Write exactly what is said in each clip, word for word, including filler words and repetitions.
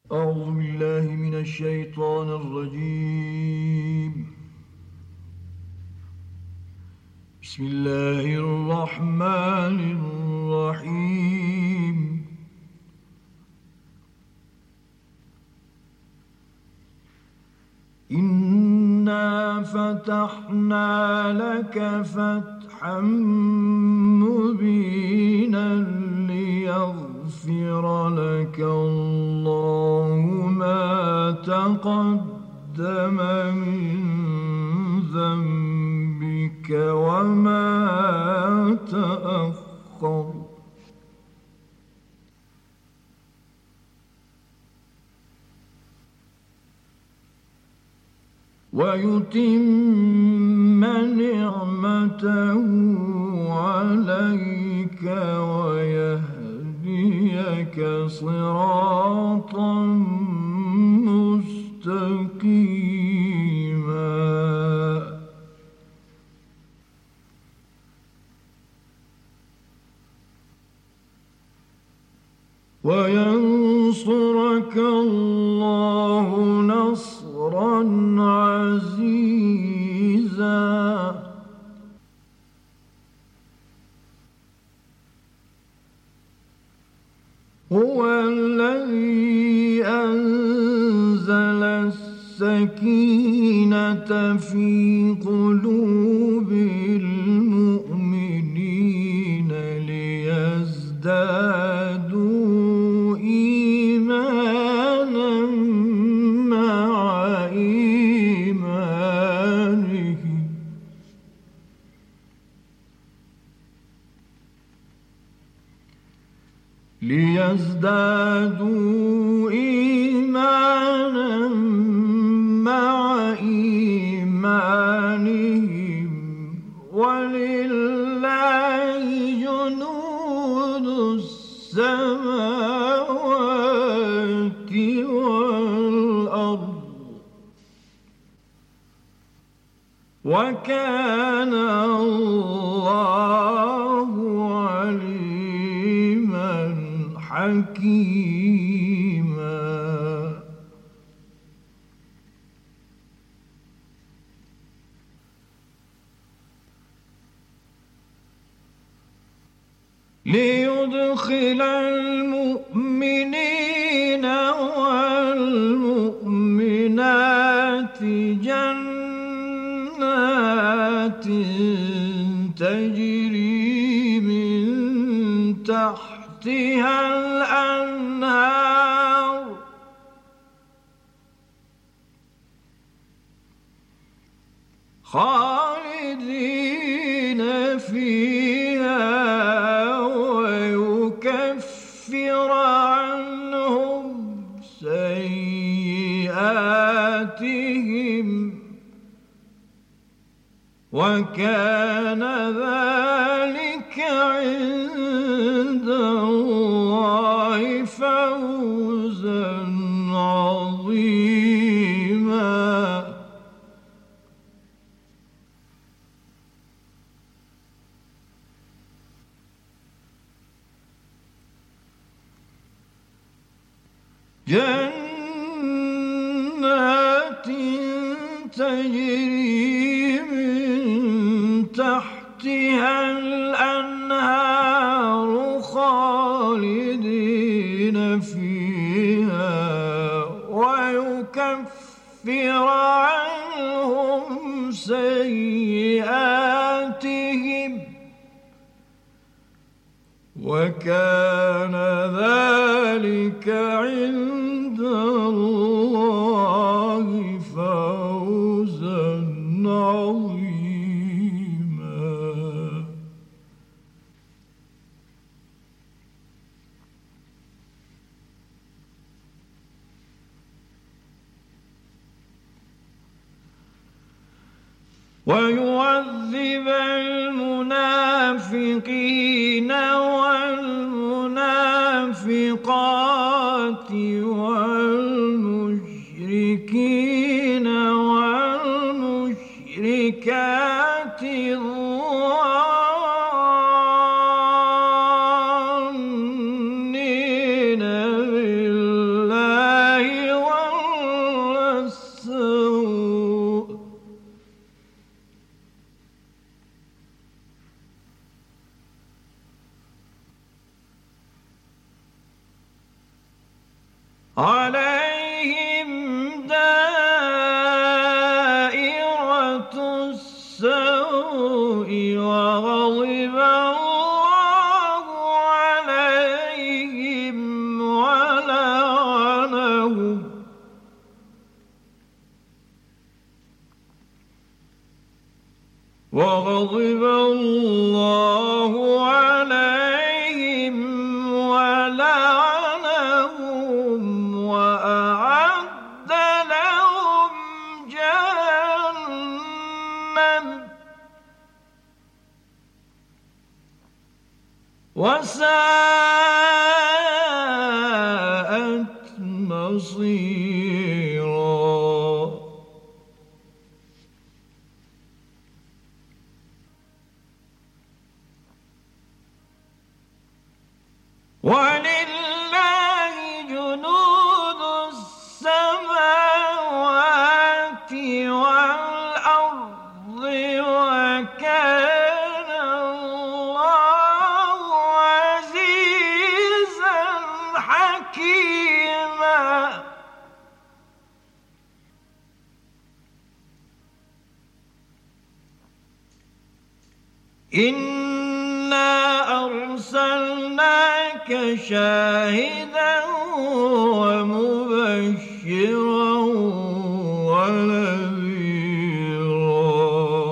أعوذ بالله من الشيطان الرجيم. بسم الله الرحمن الرحيم. إنا فتحنا لك فتحا مبينا ليغفر لك الله ما تقدم من ذنبك وما تأخر ويتم نعمته عليك ويهديك صراطا مستقيما وينصرك الله نصرا عزيزا هو الذي أنزل السكينة في قلوب المؤمنين ليزدادوا إيمانا مع إيمانهم ليزدادوا إيمانا مع إيمانهم ولله جنود السماوات والأرض وكان الله عليما حكيما ليدخل المؤمنين والمؤمنات جنات تجري من تحتها الأنهار خالدين فيها ويكفر عنهم سيئاتهم وكان ذلك عند الله فوزا عظيما جنات تجري من تحتها الأنهار خالدين فيها ويكفر عنهم سيئاتهم وكان ذلك عند الله فوزا عظيما ويعذب المنافقين والمنافقات والمشركين والمشركات الظانين بالله عليهم دائرة السوء وغضب الله عليهم ولعنهم وغضب الله عليهم ولعنهم وأعد لهم جهنم وساءت مصيرا. ولله جنود السماوات والأرض وكان الله عزيزا حكيما. إنا أرسلناك شاهدا ومبشرا ونذيرا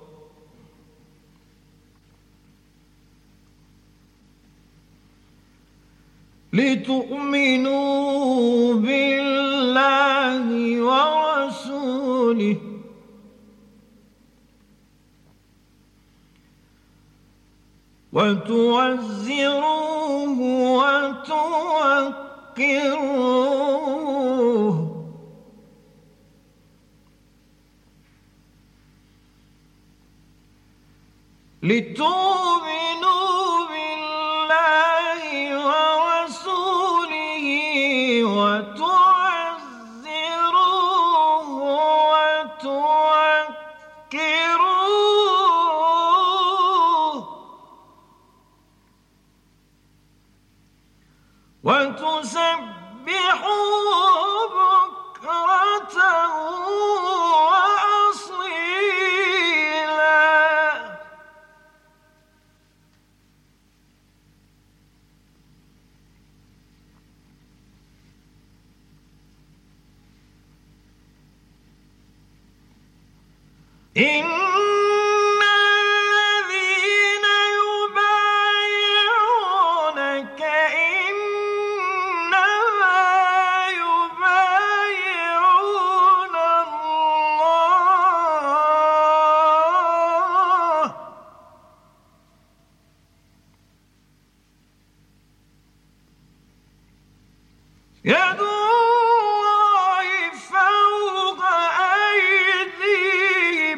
لتؤمنوا بالله ورسوله وتوزروه وتوقروه لتؤمنوا بالله ورسوله وتعزروه وتوقروه وتسبحوه بكرة وأصيلا. إن الذين يبايعونك إنما يبايعون الله يد الله فوق أيديهم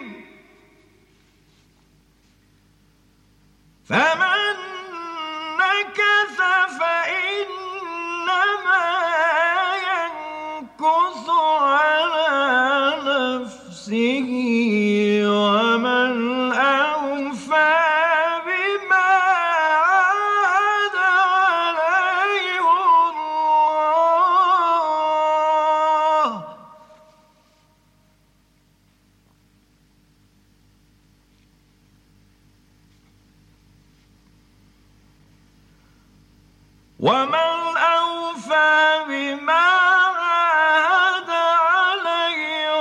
فمن نكث فإنما ينكث على نفسه ومن أوفى بما عاهد عليه الله ومن أوفى بما عاهد عليه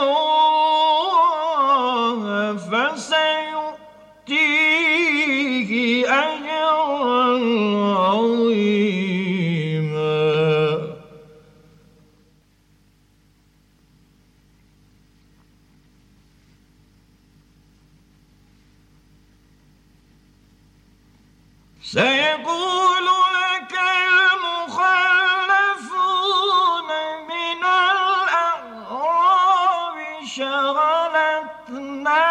الله فسيؤتيه أجرا عظيما. سيقول لك المخلفون من الأعراب شغلتنا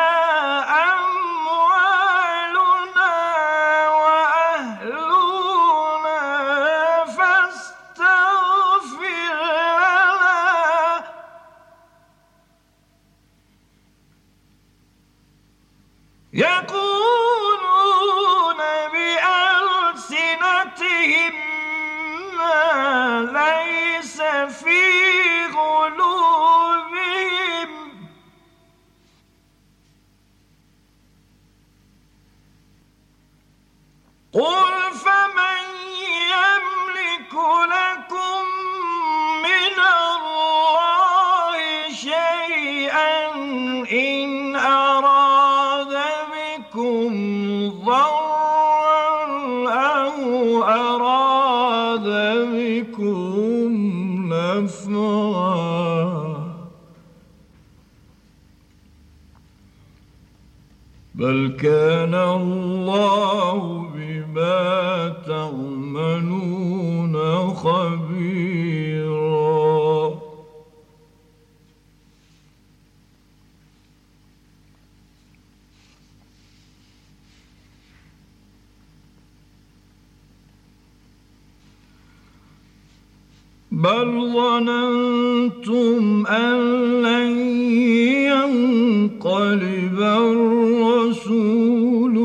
أموالنا وأهلنا فاستغفر لنا يقولون بألسنتهم في قلوبهم قل فمن يملك لكم من الله شيئا إن أراد بكم ضرا أو أراد بكم نفعا بل كان الله بما تعملون خبيرا بل ظننتم أن لن ينقلب الرسول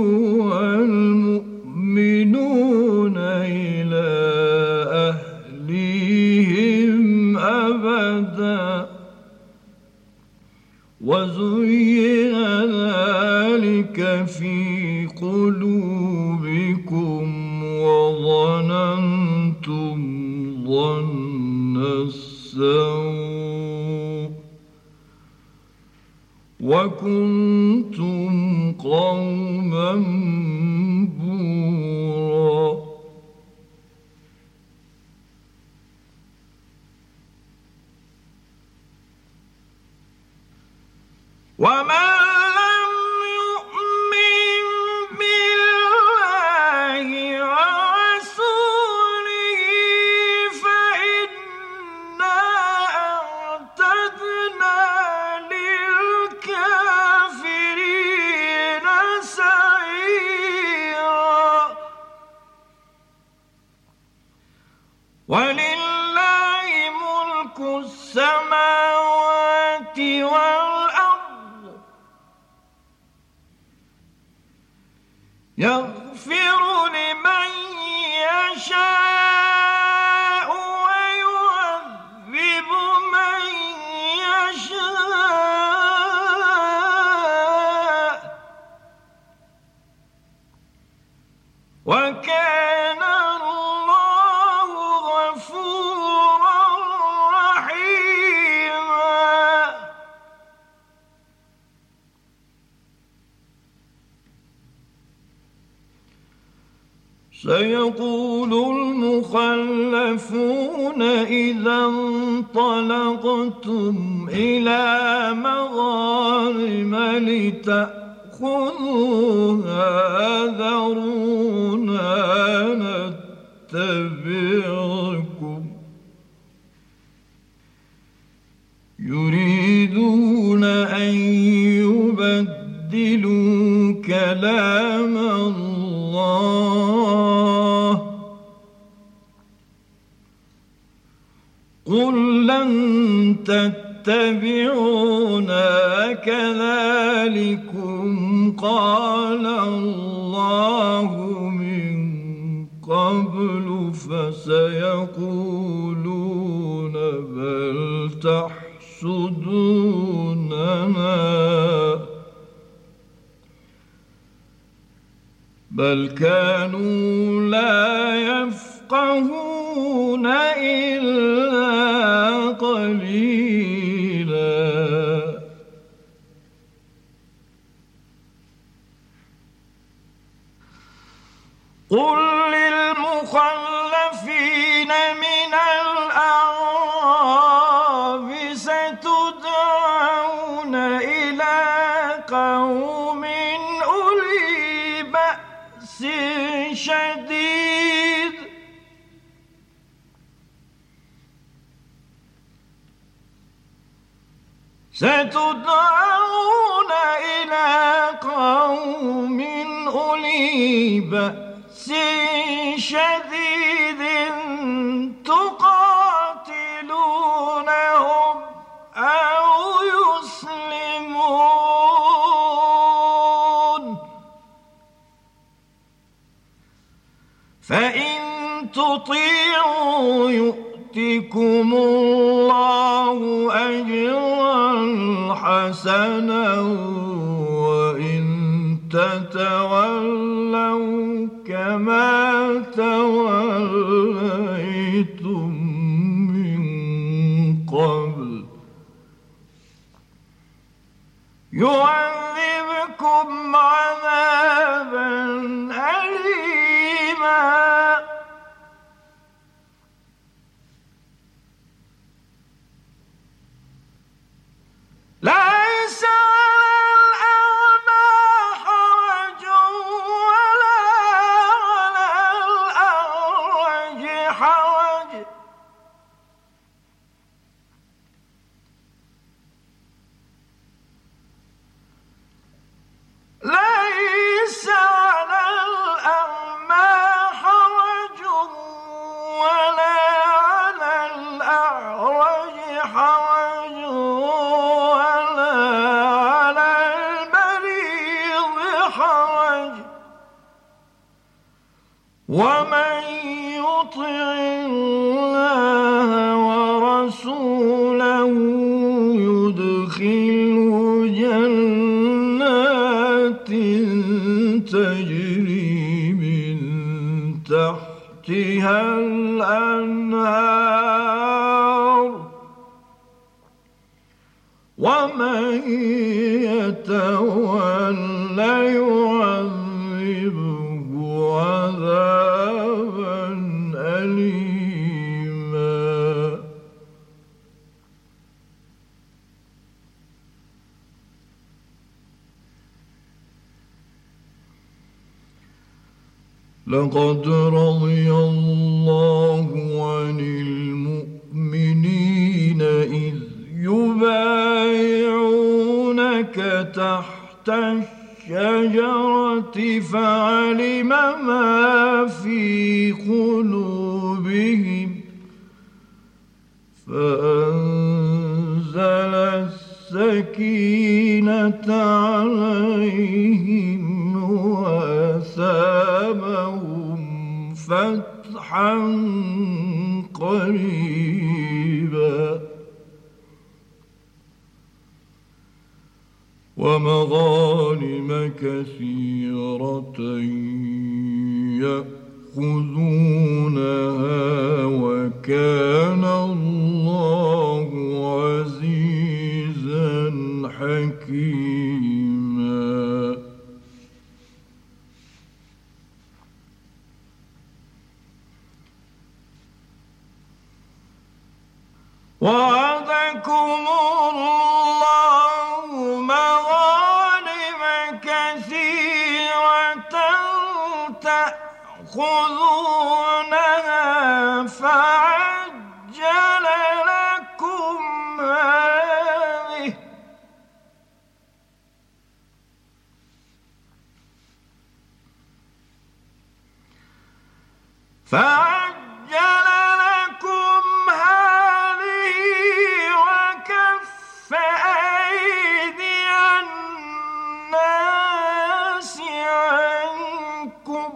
والمؤمنون إلى أهليهم أبدا وزين ذلك في قلوبكم وظننتم ظن السوء وكنتم قوما بورا ومن لم يؤمن بالله ورسوله فإنا أعتدنا للكافرين سعيرا ولله ملك السماوات والأرض يغفر لمن يشاء ويعذب من يشاء وكان الله غفورا رحيما سيقول المخلفون إذا انطلقتم إلى مغانم لتأخذوها ذرونا نتبعكم يريدون أن يبدلوا كلام الله قل لن تتبعونا كذلكم قال الله من قبل فسيقولون بل تحسدوننا بل كانوا لا يفقهون إلا قليلا قل للمخلفين من الأعراب ستدعون إلى قوم أولي بأس شديد ستدعون إلى قوم أولي بأس شديد تقاتلونهم أو يسلمون فإن تطيعوا يؤتكم الله أجرا حسنا وإن تتولوا كما توليتم من قبل يعذبكم عذابا أليما ليس ومن يطع الله ورسوله يدخله جنات تجري من تحتها الأنهار ومن يتولى يعذبه عذابا أليما لقد رضي الله عن المؤمنين إذ يبايعونك تحت الشجرة فعلم ما في قلوبهم فأنزل السكينة عليهم وأثابهم فتحا قريبا ومغانم كثيرة يأخذونها وكان الله عزيزا حكيما وعدكم الله مغانم كثيرة تأخذونها فعجل لكم هذه فعجل لكم هذه وكف أيدي الناس عنكم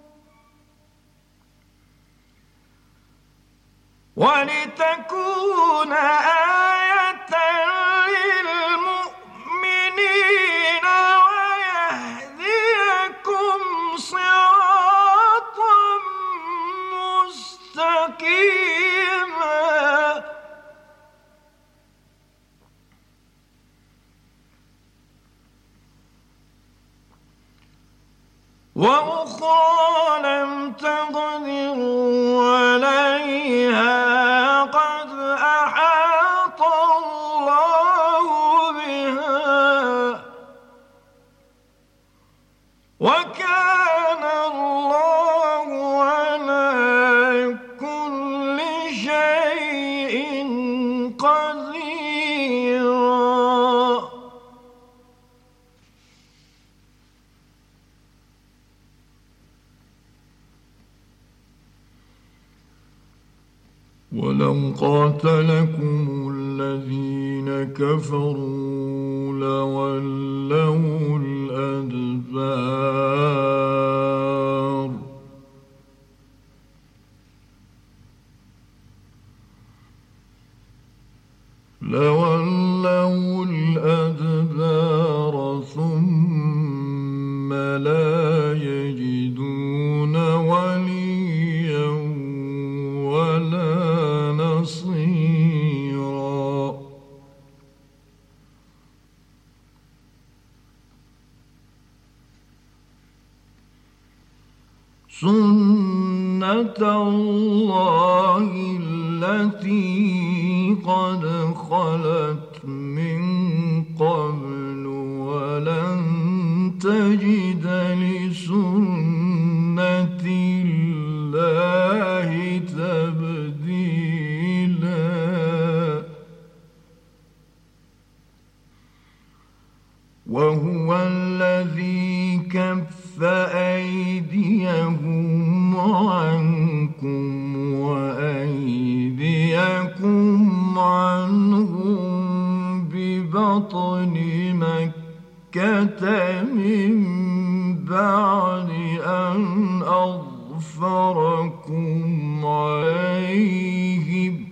ولتكون آية للمؤمنين ويهديكم صراطا مستقيما وأخرى لم تقدروا عليها قد أحاط الله بها وكان الله على كل شيء قديرا ولو قاتلكم الذين كفروا لولوا الأدبار لولوا الأدبار ثم لا يجدون وليا ولا نصيرا سنة الله التي قد خلت من قبل ولن تجد لسنة الله تبديلا وهو الذي كف أيديهم عنكم وأيديكم عنهم ببطن مكة من بعد أن أظفركم عليهم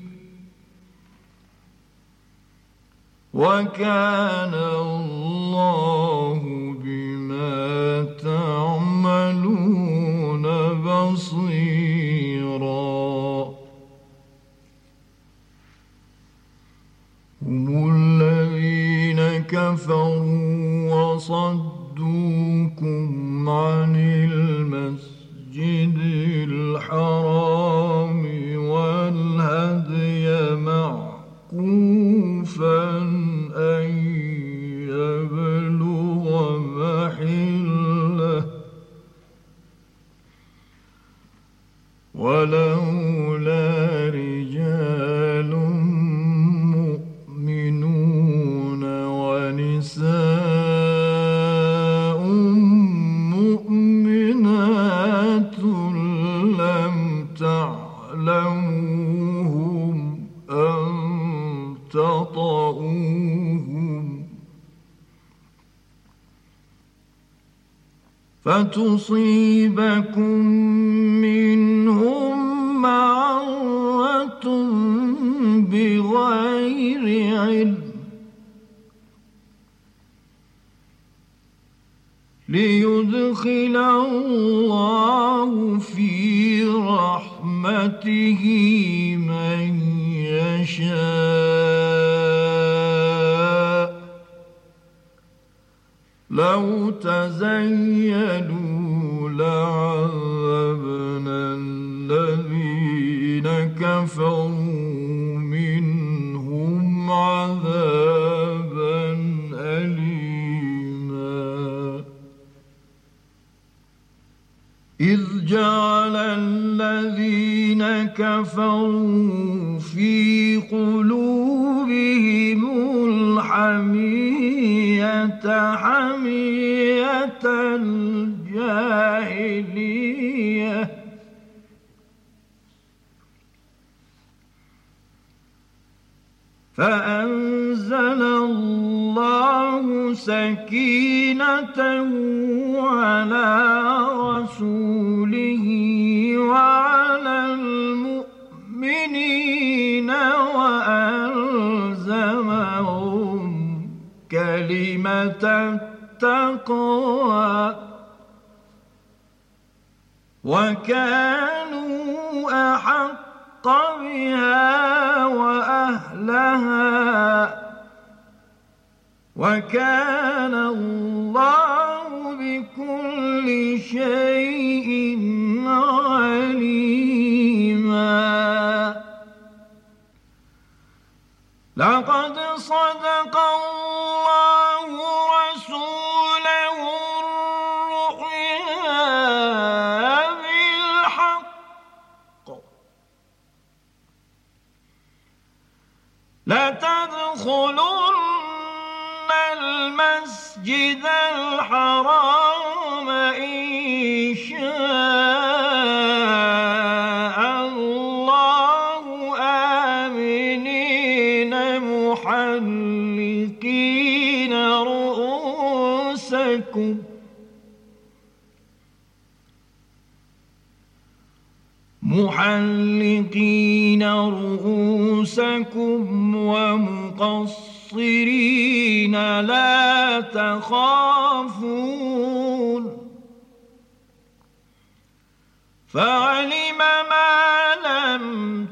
وكان الله بما تعملون بصيرا هم الذين كفروا وصدوكم عن المسجد الحرام والهدي معكوفا أن يبلغ محله ولولا رجال مؤمنون ونساء مؤمنات لم تعلموهم أن تطؤوهم فتصيبكم منهم معرة بغير علم ليدخل الله في رحمته من يشاء لو تزيلوا لعذبنا الذين كفروا منهم عذابا أليما إذ جعل الذين كفروا في قلوبهم الحمية حمية الجاهلية فأنزل الله سكينته على رسوله وعلى المؤمنين وألزمهم كلمة التقوى وكانوا أحق بها وأهلها وكان الله بكل شيء عليما لقد صدق الله رسوله الرؤيا بالحق لتدخلن المسجد الحرام إن شاء الله آمنين محلقين رؤوسكم محلقين رؤوسكم ومقصرين لا تخافون فعلم ما لم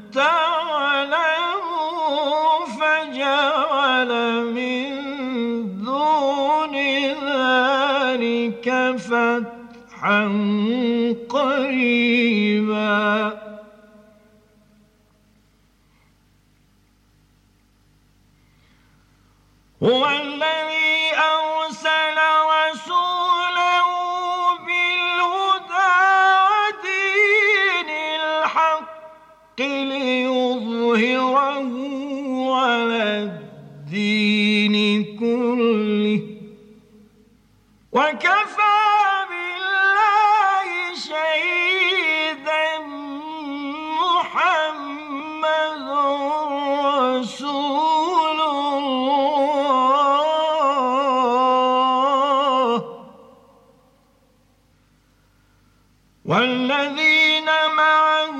تعلموا فجعل من دون ذلك فتحا قريبا هو الذي أرسل رسوله بالهدى ودين الحق ليظهره على الدين كله وكفى بالله شهيدا محمد رسول الله والذين معه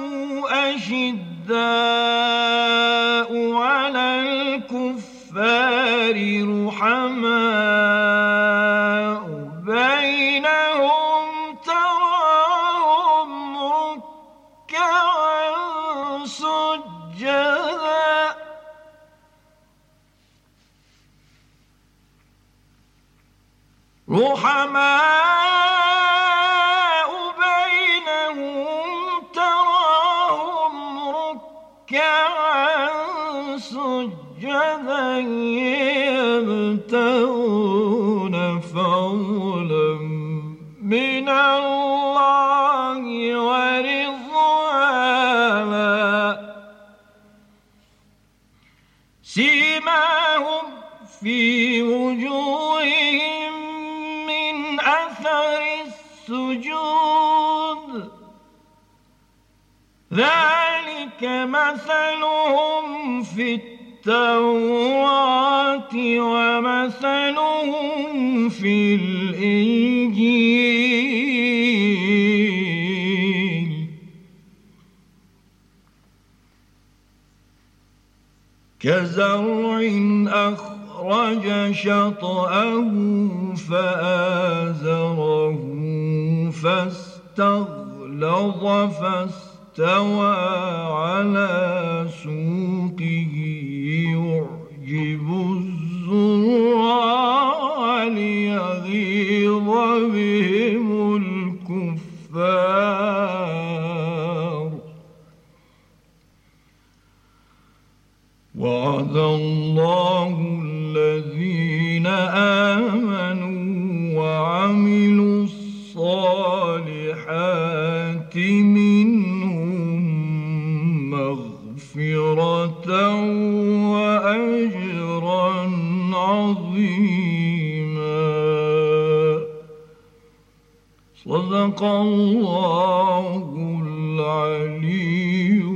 أشداء على الكفار رحماء بينهم تراهم ركعا سجدا رحماء بينهم تراهم ركعا سجدا يبتغون فضلا من الله ورضوانا سيماهم في وجوههم من أثر السجود ذلك مثلهم في التوراة ومثلهم في الإنجيل كزرع أخرج شطأه فآزره فاستغلظ فاستوى على سوقه يعجب الزراع ليغيظ بهم الكفار وعد الله الذين آمنوا وعملوا الصالحات منهم مغفرة وأجرا عظيما صدق الله العلي